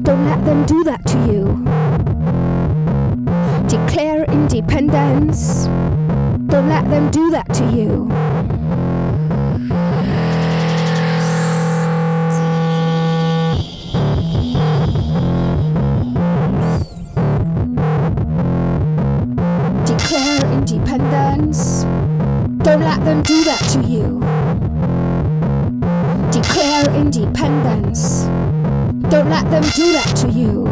Don't let them do that to you. Declare independence. Don't let them do that to you. Declare independence. Don't let them do that to you. Declare independence. Don't let them do that to you.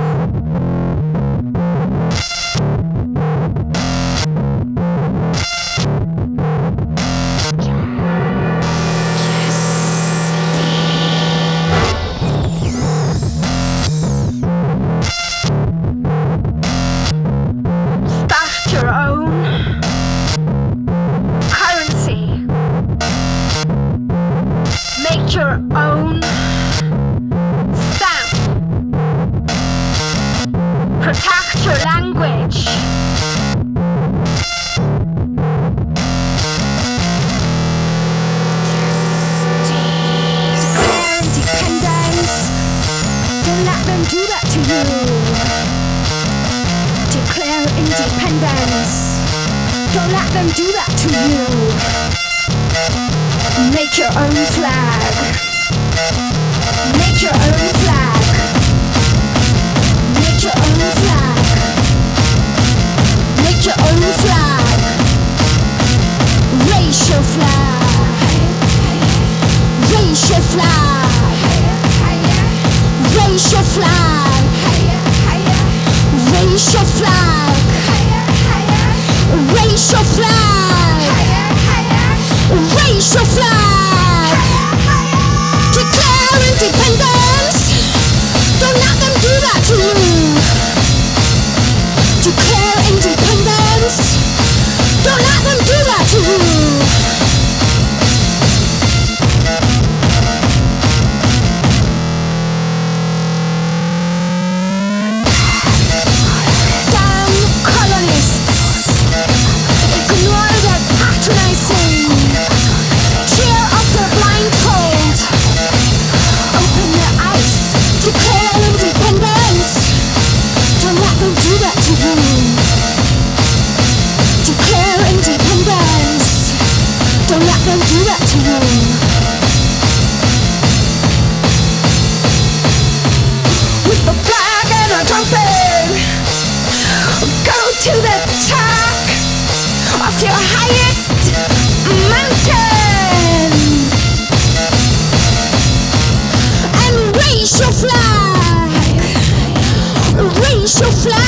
Start your own currency. Make your own stamp. Protect your language. Declare independence. Don't let them do that to you. Declare independence. Don't let them do that to you. Make your own flag. Make your own flag. Make your own flag. Make your own flag. Raise your flag. Raise your flag. Raise your flag. Raise your flag. Raise your flag. Raise your flag. Declare independence. Don't let them do that to you. Declare independence. Don't let them do that to you. Don't let them do that to you. With a flag and a trumpet, go to the top of your highest mountain and raise your flag. Raise your flag.